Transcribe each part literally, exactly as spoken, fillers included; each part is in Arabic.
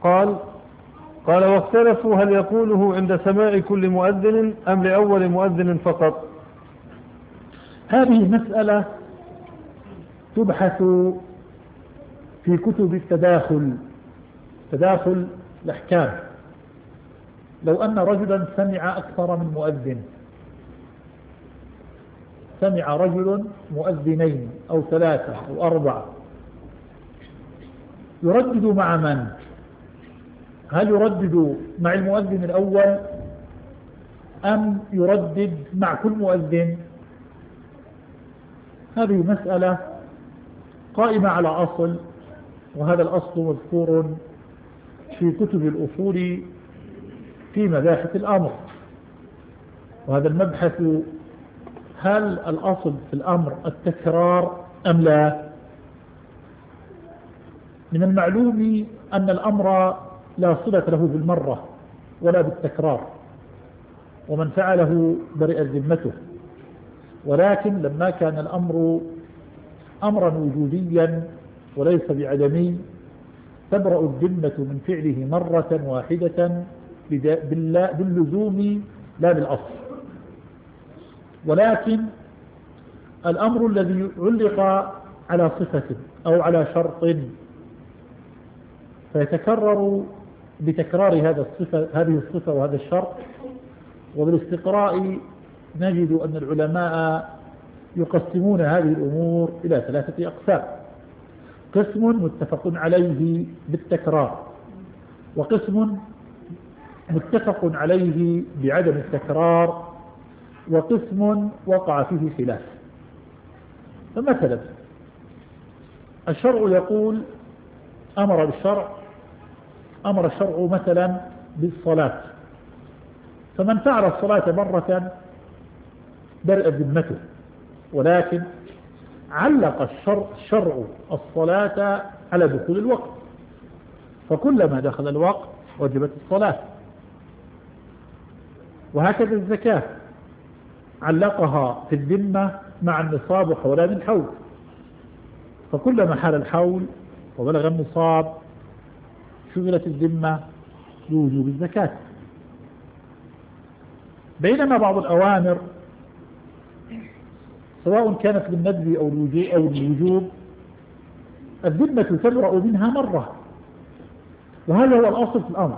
قال قال واختلفوا هل يقوله عند سماع كل مؤذن أم لأول مؤذن فقط. هذه مسألة تبحث في كتب التداخل، تداخل الأحكام. لو أن رجلا سمع أكثر من مؤذن، سمع رجل مؤذنين أو ثلاثة أو أربعة، يردد مع من؟ هل يردد مع المؤذن الأول أم يردد مع كل مؤذن؟ هذه مسألة قائمة على أصل، وهذا الأصل مذكور في كتب الأصول في مباحث الأمر. وهذا المبحث: هل الأصل في الأمر التكرار أم لا؟ من المعلوم أن الأمر لا صلة له بالمرة ولا بالتكرار، ومن فعله برئت ذمته، ولكن لما كان الأمر أمرا وجوديا وليس بعدمي تبرأ الذمة من فعله مرة واحدة باللزوم لا بالأصل. ولكن الأمر الذي علق على صفة أو على شرط فيتكرر بتكرار هذا الصفة هذه الصفة وهذا الشرط. وبالاستقراء نجد أن العلماء يقسمون هذه الأمور إلى ثلاثة أقسام: قسم متفق عليه بالتكرار، وقسم متفق عليه بعدم التكرار، وقسم وقع فيه خلاف. فمثلا الشرع يقول أمر بالشرع أمر الشرع مثلا بالصلاة، فمن فعل الصلاة مرة برئت ذمته، ولكن علق الشرع, الشرع الصلاة على دخول الوقت، فكلما دخل الوقت وجبت الصلاة. وهكذا الزكاة علقها في الذمة مع النصاب وحولان الحول، فكلما حال الحول وبلغ النصاب شغلت الذمة بوجوب الزكاة. بينما بعض الأوامر سواء كانت بالندب أو الوجوب الذمة تبرأ منها مرة، وهذا هو الأصل في الأمر.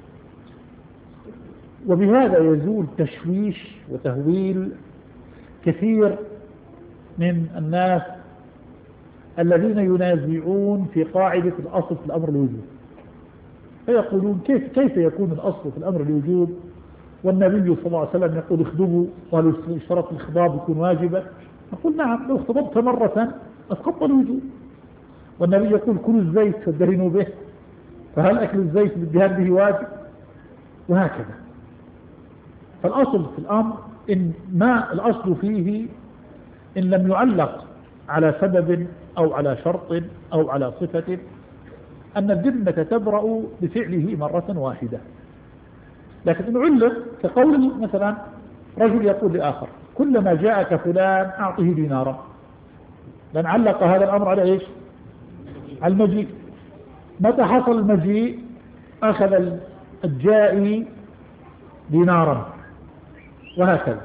وبهذا يزول تشويش وتهويل كثير من الناس الذين ينازعون في قاعدة الأصل في الأمر الوجوب، فيقولون كيف كيف يكون الأصل في الأمر الوجوب والنبي صلى الله عليه وسلم يقول اخضبوا، وهل اشترط الخضاب يكون واجبا؟ نقول نعم، لو اخضبت مرة أسقط الوجوب، والنبي يقول كلوا الزيت فادهنوا به، فهل أكل الزيت بالدهان به واجب؟ وهكذا. فالأصل في الأمر إن ما الأصل فيه إن لم يعلق على سبب أو على شرط أو على صفة أن الذمة تبرأ بفعله مرة واحدة. لكن إن علق كقول مثلا رجل يقول لآخر كلما جاءك فلان أعطه دينارا، لأن علق هذا الأمر على إيش؟ على المجيء. متى حصل المجيء أخذ الجائي دينارا، وهكذا.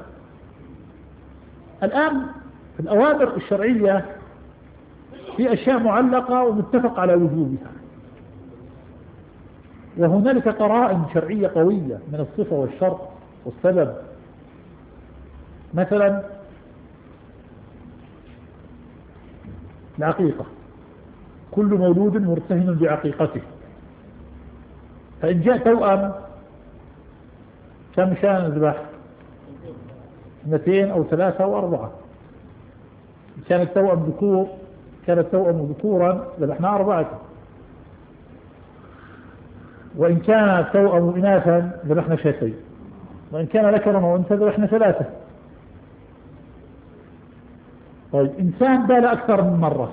الآن في الأوامر الشرعية في أشياء معلقة ومتفق على وجوبها، وهنالك قرائن شرعية قوية من الصفة والشرط والسبب. مثلا العقيقة، كل مولود مرتهن بعقيقته، فإن جاء توأم كم شان نذبح؟ اثنتين أو ثلاثة أو أربعة. إن كان التوأم ذكور كان التوأم ذكورا ذبحنا أربعة، وإن كان التوأم إناثا ذبحنا شاتين، وإن كان ذكرا وأنثى ذبحنا ثلاثة. طيب إنسان بال أكثر من مرة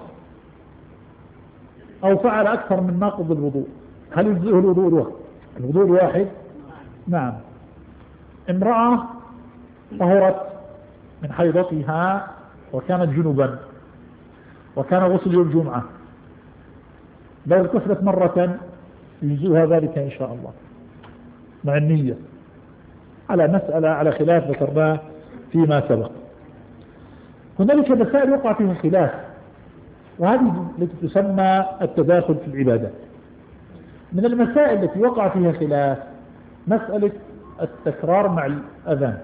أو فعل أكثر من ناقض الوضوء، هل يجزئه الوضوء الواحد؟ الوضوء الواحد؟ نعم. امرأة طهرت من حيضتها وكانت جنبا وكان غسل يوم الجمعة، لو اغتسلت مرة يجزئها ذلك إن شاء الله مع النية، على مسألة على خلاف ذكرناه فيما سبق. هنالك مسائل وقع فيها خلاف، وهذه التي تسمى التداخل في العبادات. من المسائل التي وقع فيها خلاف مسألة التكرار مع الأذان.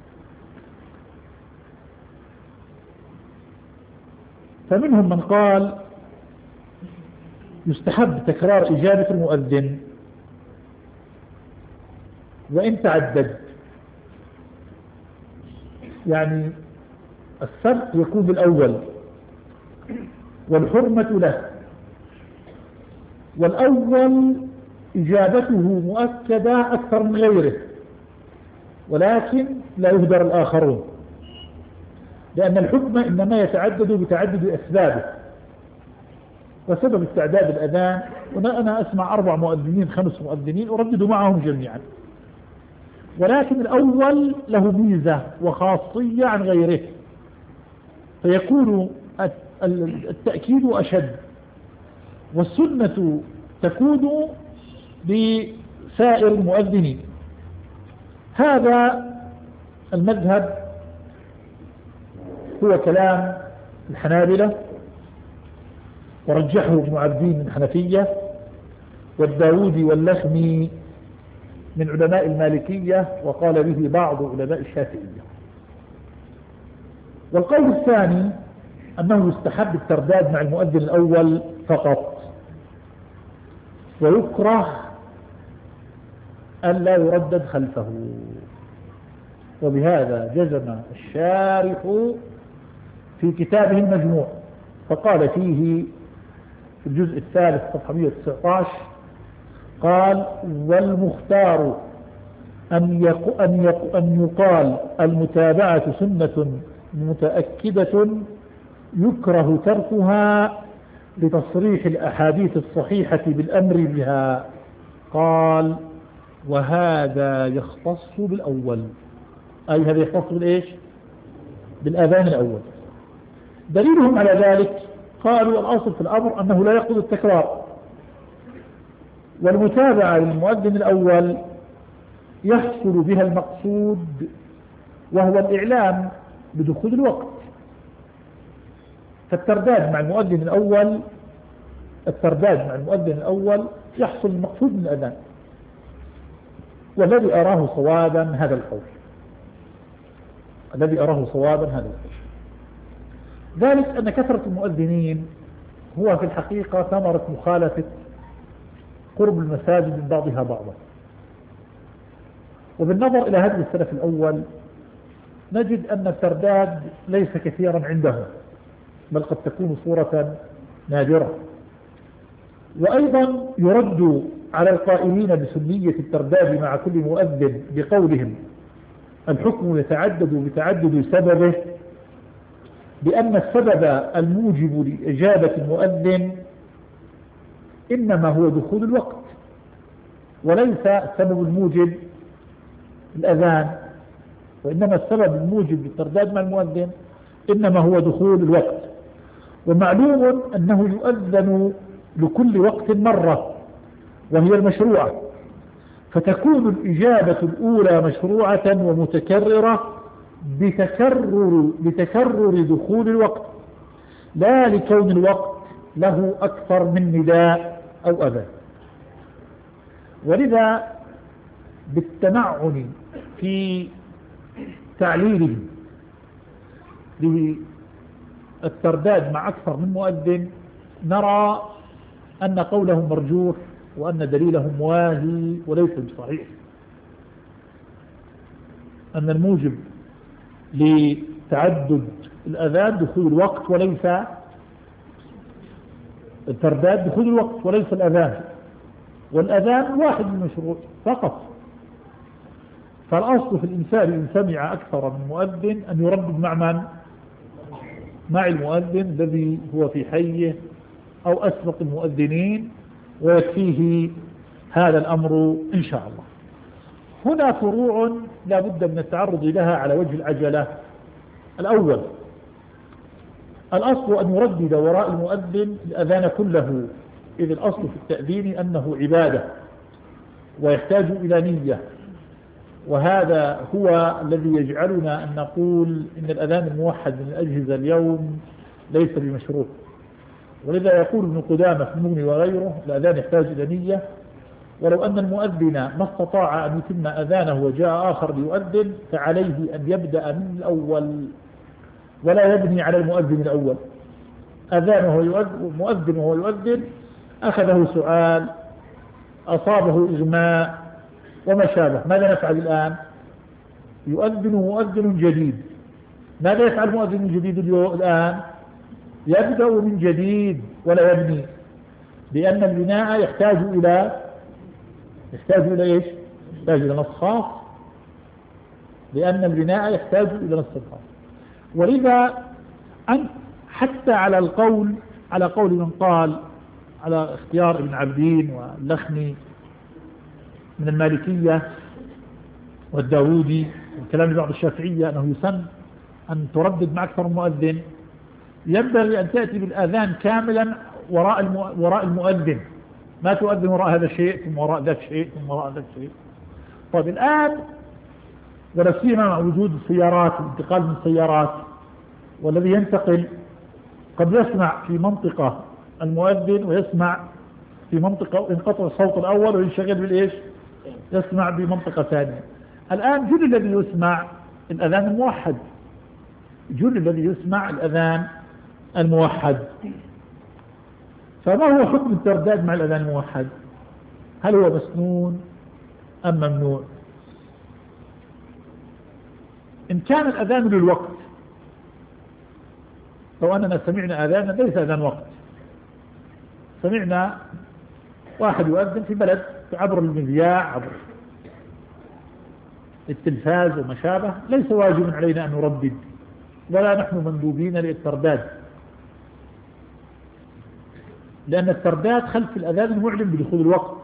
فمنهم من قال يستحب تكرار إجابة المؤذن وإن تعدد، يعني السبق يكون بالأول والحرمة له، والأول إجابته مؤكدة أكثر من غيره، ولكن لا يهدر الآخرون، لأن الحكم إنما يتعدد بتعدد أسبابه. وسبب استعداد الأذان، هنا أنا أسمع أربع مؤذنين خمس مؤذنين أردد معهم جميعا، ولكن الأول له ميزة وخاصية عن غيره، فيكون التأكيد أشد، والسنة تكون بسائر المؤذنين. هذا المذهب هو كلام الحنابلة، ورجحه ابن عبدين من الحنفية، والداودي واللخمي من علماء المالكية، وقال به بعض علماء الشافعية. والقول الثاني أنه يستحب الترداد مع المؤذن الأول فقط، ويكره أن لا يردد خلفه. وبهذا جزم الشارح في كتابه المجموع، فقال فيه في الجزء الثالث صفحة مئة وتسعة عشر قال: والمختار أن, يق... أن, يق... أن يقال المتابعة سنة متأكدة يكره تركها لتصريح الأحاديث الصحيحة بالأمر بها. قال: وهذا يختص بالأول، أي هذا يختص بالإيش؟ بالأذان الأول. دليلهم على ذلك قالوا: الأصل في الأمر أنه لا يقصد التكرار، والمتابعة للمؤذن الأول يحصل بها المقصود، وهو الإعلام بدخول الوقت. فالترداد مع المؤذن الأول الترداد مع المؤذن الأول يحصل المقصود من الأذان، والذي أراه صوابا هذا القول الذي أراه صوابا هذا القول ذلك أن كثرة المؤذنين هو في الحقيقة ثمرة مخالفة قرب المساجد من بعضها بعضا. وبالنظر إلى هذا السلف الأول نجد أن الترداد ليس كثيرا عندهم، بل قد تكون صورة نادرة. وأيضا يرد على القائلين بسنية الترداد مع كل مؤذن بقولهم الحكم يتعدد بتعدد سببه، بأن السبب الموجب لإجابة المؤذن إنما هو دخول الوقت، وليس السبب الموجب الأذان، وإنما السبب الموجب للترداد مع المؤذن إنما هو دخول الوقت. ومعلوم أنه يؤذن لكل وقت مرة وهي المشروعة، فتكون الإجابة الأولى مشروعة ومتكررة بتكرر, بتكرر دخول الوقت، لا لكون الوقت له أكثر من نداء أو أذان. ولذا بالتمعن في تعليله للترداد مع أكثر من مؤذن نرى أن قولهم مرجوح، وأن دليلهم واهي وليس بصحيح، أن الموجب لتعدد الأذان دخول الوقت وليس الترداد، دخول الوقت وليس الأذان، والأذان واحد من المشروع فقط. فالأصل في الإنسان إن سمع أكثر من مؤذن أن يردد مع من؟ مع المؤذن الذي هو في حيه أو أسبق المؤذنين، ويكفيه هذا الأمر إن شاء الله. هنا فروع لا بد من التعرض لها على وجه العجلة. الأول: الأصل أن يردد وراء المؤذن الأذان كله إذ الأصل في التأذين أنه عبادة ويحتاج إلى نية، وهذا هو الذي يجعلنا أن نقول إن الأذان الموحد من الأجهزة اليوم ليس بمشروع. ولذا يقول ابن قدامة في المغني وغيره الأذان يحتاج إلى نية، ولو أن المؤذن ما استطاع أن يتم أذانه وجاء آخر ليؤذن فعليه أن يبدأ من الأول ولا يبني على المؤذن الأول. أذان وهو يؤذن، مؤذن وهو يؤذن أخذه سؤال، أصابه إغماء وما شابه، ماذا نفعل الآن؟ يؤذن مؤذن جديد. ماذا يفعل مؤذن جديد الآن؟ يبدأ من جديد ولا يبني، لأن البناء يحتاج إلى يحتاج إلى إيش؟ يحتاج إلى نص خاص، لأن البناء يحتاج إلى نص خاص. ولذا أنت حتى على القول على قول من قال على اختيار ابن عبدين واللخمي من المالكية والداودي والكلام لبعض الشافعية أنه يسن أن تردد مع أكثر المؤذن، ينبغي أن تأتي بالآذان كاملا وراء وراء المؤذن، ما تؤذن وراء هذا الشيء ثم وراء ذاك شيء ثم وراء ذاك شيء. طيب الآن ولا سيما مع وجود السيارات والانتقال من السيارات، والذي ينتقل قد يسمع في منطقة المؤذن ويسمع في منطقة، ينقطع الصوت الأول وينشغل بالإيش؟ يسمع بمنطقة ثانية. الآن جل الذي يسمع الأذان الموحد، جل الذي يسمع الأذان الموحد. فما هو حكم الترداد مع الأذان الموحد؟ هل هو مسنون أم ممنوع؟ إن كان الأذان للوقت، لو أننا سمعنا أذانا ليس أذان وقت، سمعنا واحد يؤذن في بلد عبر المذياع عبر التلفاز وما شابه، ليس واجب علينا أن نردد ولا نحن مندوبين للترداد، لأن الترداد خلف الأذان المعلن بدخول الوقت.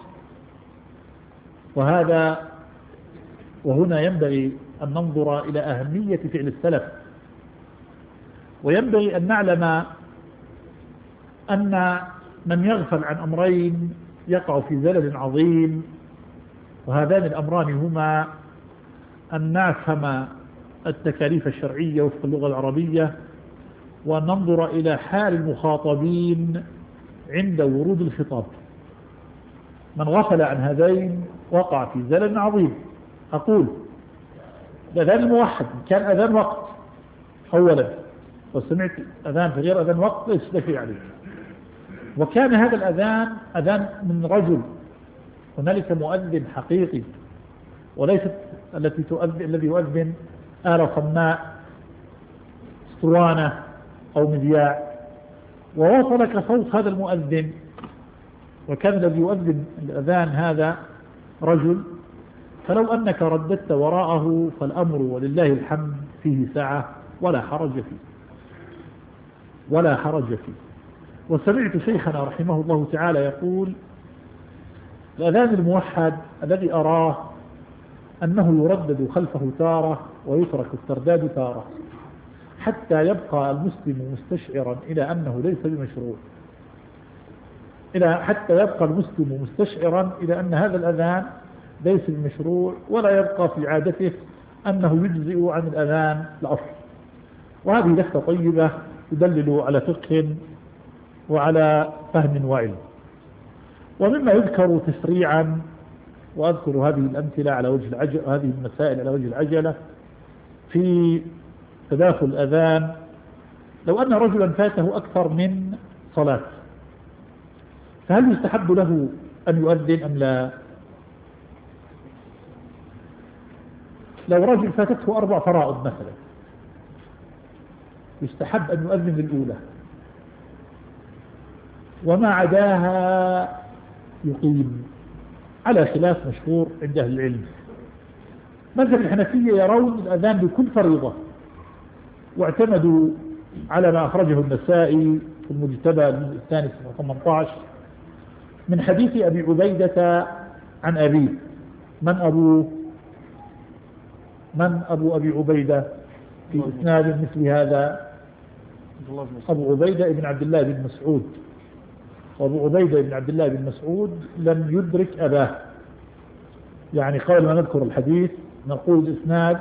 وهذا وهنا ينبغي أن ننظر إلى أهمية فعل السلف، وينبغي أن نعلم أن من يغفل عن أمرين يقع في زلل عظيم، وهذان الأمران هما أن نفهم التكاليف الشرعية وفق اللغة العربية، وأن ننظر إلى حال المخاطبين عند ورود الخطاب. من غفل عن هذين وقع في زلل عظيم. أقول الأذان الموحد كان أذان وقت أولا، وسمعت أذان في غير أذان وقت ليس دفع عليه، وكان هذا الأذان أذان من رجل، هنالك مؤذن حقيقي وليست التي تؤذن الذي يؤذن آلة صماء اسطوانة أو مذياع. ووصلك صوت هذا المؤذن، وكان الذي يؤذن الأذان هذا رجل، فلو أنك رددت وراءه فالأمر ولله الحمد فيه ساعة ولا حرج فيه ولا حرج فيه. وسمعت شيخنا رحمه الله تعالى يقول الأذان الموحد الذي أراه أنه يردد خلفه تارة ويترك الترداد تارة، حتى يبقى المسلم مستشعرا إلى أنه ليس بمشروع، إلى حتى يبقى المسلم مستشعرا إلى أن هذا الأذان ليس بمشروع، ولا يبقى في عادته أنه يجزئ عن الأذان الأصل. وهذه لفتة طيبة تدلل على فقه وعلى فهم وعلم. ومما يذكر تسريعا، وأذكر هذه الأمثلة على وجه العجلة، هذه المسائل على وجه العجلة في تداخل الأذان، لو أن رجلا فاته أكثر من صلاة، فهل يستحب له أن يؤذن أم لا؟ لو رجل فاتته أربع فرائض مثلا، يستحب أن يؤذن للأولى، وما عداها يقيم، على خلاف مشهور عند أهل العلم. مذهب الحنفية يرون الأذان بكل فريضة، واعتمدوا على ما أخرجه النسائي في المجتبى الجزء الثاني صفحة ثمانية عشر من حديث أبي عبيدة عن أبيه. من أبو من أبو أبي عبيدة في إسناد مثل هذا؟ أبو عبيدة ابن عبد الله بن مسعود وأبو عبيدة بن عبد الله بن مسعود لم يدرك أباه. يعني قبل ما نذكر الحديث نقول الإسناد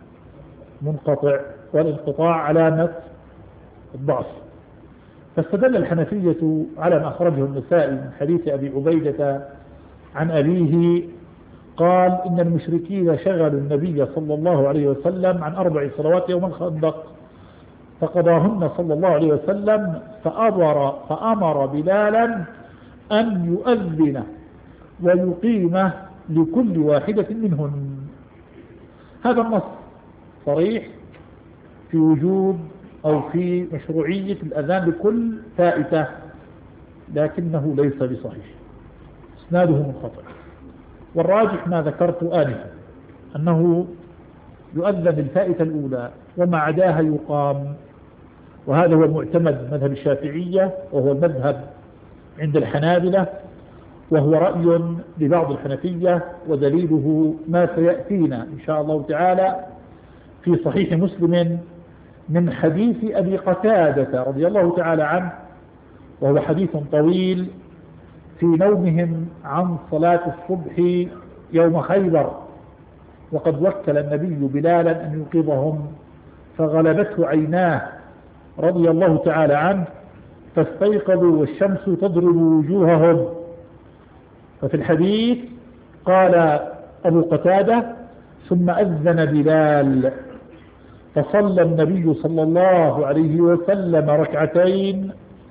منقطع، والانقطاع علامة الضعف. فاستدل الحنفية على ما أخرجه النسائي من حديث أبي عبيدة عن أبيه قال إن المشركين شغلوا النبي صلى الله عليه وسلم عن أربع صلوات يوم الخندق فقضاهن صلى الله عليه وسلم فأمر, فأمر بلالا أن يؤذن ويقيم لكل واحدة منهن. هذا النص صريح في وجوب أو في مشروعية الأذان لكل فائتة، لكنه ليس بصحيح، إسناده منقطع. والراجح ما ذكرت آنفا أنه يؤذن للفائتة الأولى وما عداها يقام، وهذا هو المعتمد مذهب الشافعية، وهو المذهب عند الحنابلة، وهو رأي لبعض الحنفية، ودليله ما سيأتينا إن شاء الله تعالى في صحيح مسلم من حديث أبي قتادة رضي الله تعالى عنه، وهو حديث طويل في نومهم عن صلاة الصبح يوم خيبر، وقد وكل النبي بلالا أن يوقظهم فغلبته عيناه رضي الله تعالى عنه فاستيقظوا والشمس تضرب وجوههم. ففي الحديث قال أبو قتادة ثم أذن بلال فصلى النبي صلى الله عليه وسلم ركعتين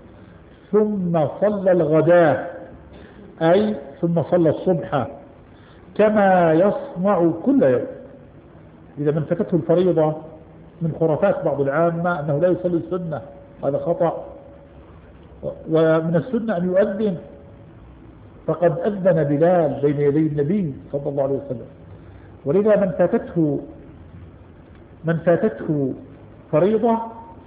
ثم صلى الغداء، أي ثم صلى الصبح كما يصنع كل يوم. إذا من فاتته الفريضة من خرافات بعض العامة أنه لا يصلي السنة، هذا خطأ، ومن السنة أن يؤذن، فقد أذن بلال بين يدي النبي صلى الله عليه وسلم. ولذا من فاتته من فاتته فريضة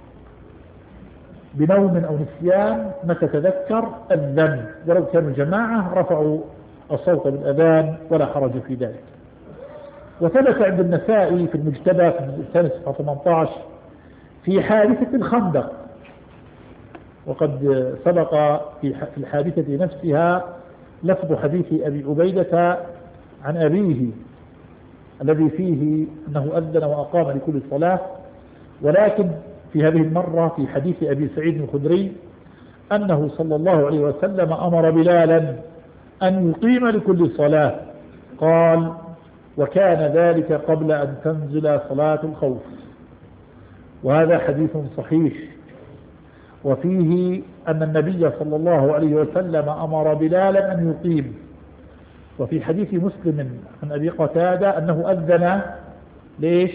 بنوم أو نسيان متى تذكر أذن، ولو كانوا جماعة رفعوا الصوت بالأذان ولا حرج في ذلك. وثبت عند النسائي في المجتبى في الثاني صفحة ثمانية عشر في حادثة الخندق، وقد سبق في الحادثة نفسها لفظ حديث أبي عبيدة عن أبيه الذي فيه أنه أذن وأقام لكل صلاة، ولكن في هذه المرة في حديث أبي سعيد الخدري أنه صلى الله عليه وسلم أمر بلالا أن يقيم لكل صلاة، قال وكان ذلك قبل أن تنزل صلاة الخوف. وهذا حديث صحيح، وفيه أن النبي صلى الله عليه وسلم أمر بلالا أن يقيم. وفي حديث مسلم عن أبي قتادة أنه أذن ليش؟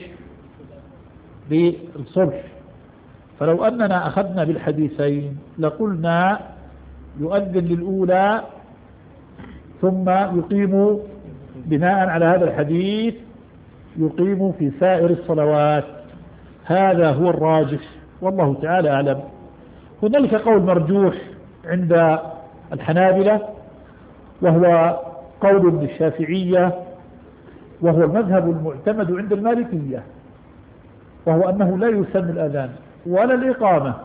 للصبح. فلو أننا أخذنا بالحديثين لقلنا يؤذن للأولى ثم يقيم بناء على هذا الحديث يقيم في سائر الصلوات. هذا هو الراجح والله تعالى أعلم. هنالك قول مرجوح عند الحنابلة وهو قول للشافعية، وهو المذهب المعتمد عند المالكية، وهو أنه لا يسن الأذان ولا الإقامة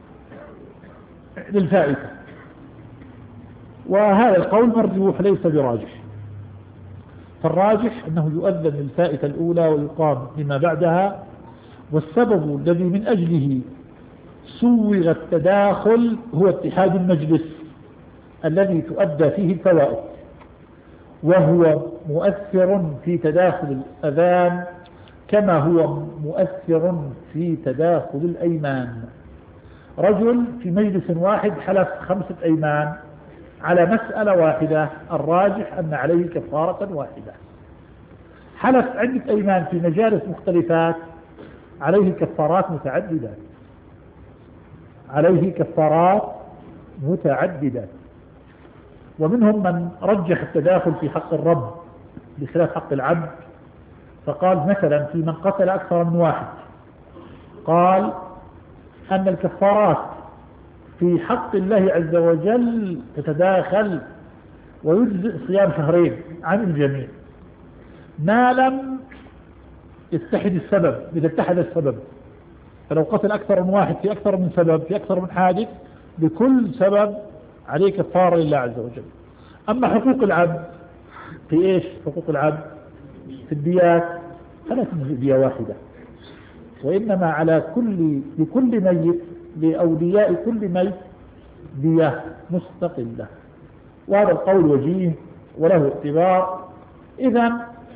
للفائتة، وهذا القول مرجوح ليس براجح. فالراجح أنه يؤذن للفائتة الأولى ويقام لما بعدها. والسبب الذي من أجله سوغ التداخل هو اتحاد المجلس الذي تؤدى فيه الفوائد، وهو مؤثر في تداخل الأذان كما هو مؤثر في تداخل الأيمان. رجل في مجلس واحد حلف خمسة أيمان على مسألة واحدة، الراجح أن عليه كفارة واحدة. حلف عدة أيمان في مجالس مختلفات، عليه كفارات متعددة عليه كفارات متعددة ومنهم من رجح التداخل في حق الرب بخلاف حق العبد، فقال مثلا في من قتل أكثر من واحد قال أن الكفارات في حق الله عز وجل تتداخل ويجزئ صيام شهرين عن الجميع ما لم يتحد السبب. إذا اتحد السبب، فلو قتل أكثر من واحد في أكثر من سبب في أكثر من حادث، بكل سبب عليه كفارة لله عز وجل. أما حقوق العبد في إيش؟ حقوق العبد في الديات فلا تجزئ دية واحدة، وإنما على كل لكل ميت لأولياء كل ميت دية مستقلة، وهذا القول وجيه وله اعتبار. إذن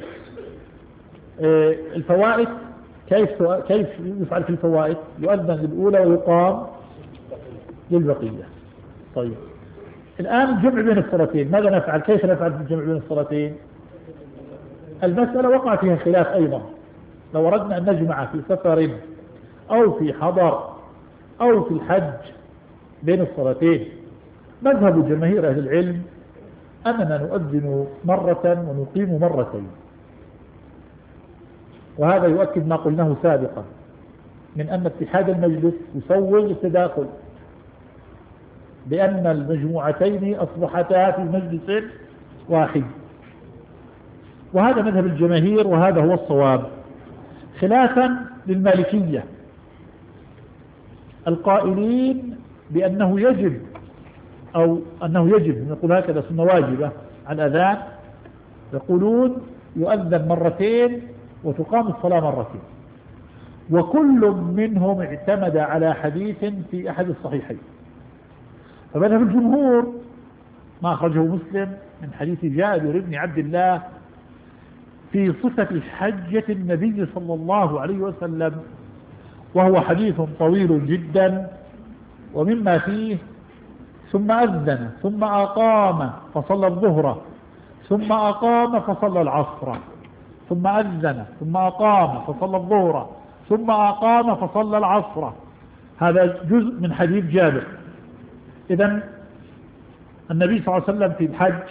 الفوائد كيف كيف يفعل في الفوائد؟ يؤذن للأولى ويقام للبقية. طيب الآن الجمع بين الصلاتين ماذا نفعل؟ كيف نفعل في الجمع بين الصلاتين؟ المسألة وقع فيها خلاف أيضا. لو أردنا أن نجمع في سفر أو في حضر أو في الحج بين الصلاتين، مذهب جماهير أهل العلم أننا نؤذن مرة ونقيم مرتين، وهذا يؤكد ما قلناه سابقا من أن اتحاد المجلس يسوغ التداخل، بأن المجموعتين أصبحتا في مجلس واحد، وهذا مذهب الجماهير وهذا هو الصواب، خلافا للمالكية القائلين بأنه يجب أو أنه يجب نقول هكذا سنة واجبة على الأذان، يقولون يؤذن مرتين وتقام الصلاة مرتين، وكل منهم اعتمد على حديث في أحد الصحيحين. فمذهب الجمهور ما أخرجه مسلم من حديث جابر بن عبد الله في صفة حجة النبي صلى الله عليه وسلم، وهو حديث طويل جدا، ومما فيه ثم أذن ثم أقام فصلى الظهر ثم أقام فصلى العصر ثم أذن ثم أقام فصلى الظهر ثم أقام فصلى العصر. هذا جزء من حديث جابر. إذن النبي صلى الله عليه وسلم في الحج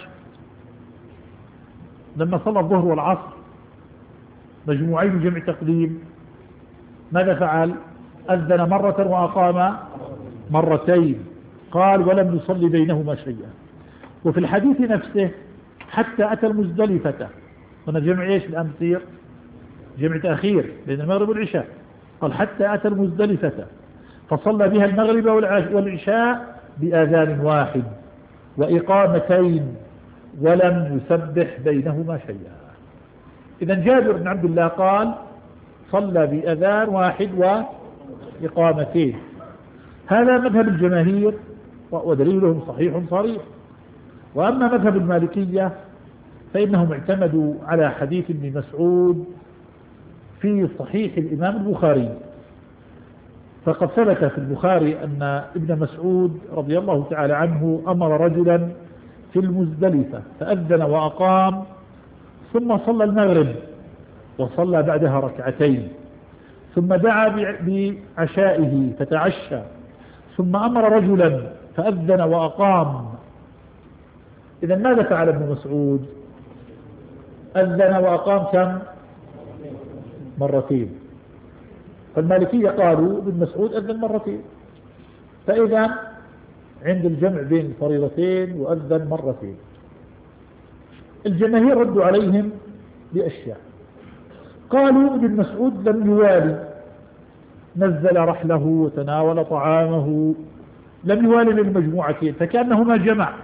لما صلى الظهر والعصر مجموعين جمع تقديم ماذا فعل؟ أذن مرة وأقام مرتين، قال ولم يصلي بينهما شيئا. وفي الحديث نفسه حتى أتى المزدلفة، هنا جمع إيش الآن تصير؟ جمع تأخير بين المغرب والعشاء. قال حتى أتى المزدلفة فصلى بها المغرب والعشاء بآذان واحد وإقامتين ولم يسبح بينهما شيئا. إذن جابر بن عبد الله قال صلى بأذان واحد وإقامتين. هذا مذهب الجماهير ودليلهم صحيح صريح. وأما مذهب المالكية فإنهم اعتمدوا على حديث ابن مسعود في صحيح الإمام البخاري، فقد ثبت في البخاري أن ابن مسعود رضي الله تعالى عنه أمر رجلا في المزدلفة فأذن وأقام ثم صلى المغرب وصلى بعدها ركعتين ثم دعا بعشائه فتعشى ثم أمر رجلا فأذن وأقام. إذا ماذا فعل ابن مسعود؟ أذن وأقام كم؟ مرتين. فالمالكية قالوا ابن مسعود أذن مرتين، فإذا عند الجمع بين الفريضتين يؤذن مرتين. الجماهير ردوا عليهم بأشياء، قالوا ابن مسعود لم يوالي، نزل رحله وتناول طعامه، لم يوالي للمجموعتين فكأنهما جمع.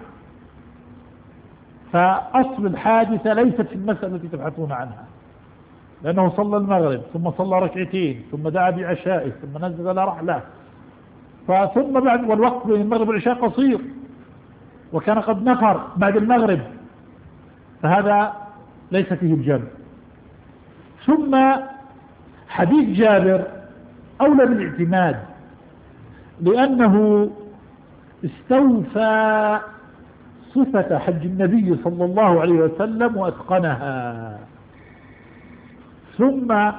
فأصل الحادثة ليست في المسألة التي تبحثون عنها، لأنه صلى المغرب ثم صلى ركعتين ثم دعا بعشائه ثم نزل رحله، ثم بعد والوقت بين المغرب والعشاء قصير وكان قد نفر بعد المغرب، فهذا ليس فيه الجمع. ثم حديث جابر أولى بالاعتماد لأنه استوفى صفة حج النبي صلى الله عليه وسلم وأتقنها. ثم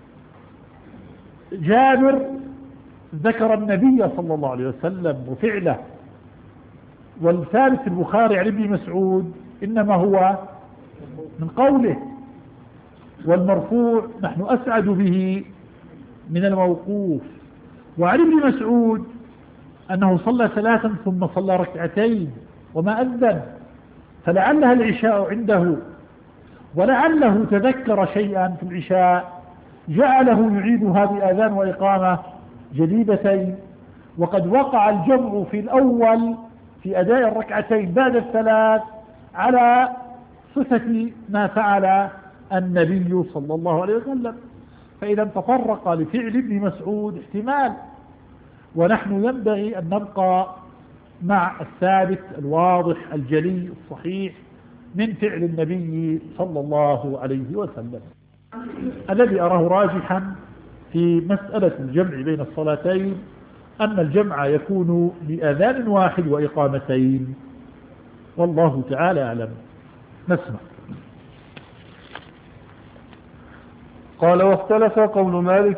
جابر ذكر النبي صلى الله عليه وسلم وفعله، والثالث في البخاري عن ابن مسعود إنما هو من قوله، والمرفوع نحن أسعد به من الموقوف. وعن ابن مسعود أنه صلى ثلاثا ثم صلى ركعتين وما أذن، فلعلها العشاء عنده، ولعله تذكر شيئا في العشاء جعله يعيدها بآذان وإقامة جديدتين. وقد وقع الجمع في الأول في أداء الركعتين بعد الثلاث على صفة ما فعل النبي صلى الله عليه وسلم. فإذا تطرق لفعل ابن مسعود احتمال، ونحن ينبغي أن نبقى مع الثابت الواضح الجلي الصحيح من فعل النبي صلى الله عليه وسلم. الذي أراه راجحا في مسألة الجمع بين الصلاتين أن الجمع يكون بأذان واحد وإقامتين، والله تعالى أعلم. نسمع. قال واختلف قول مالك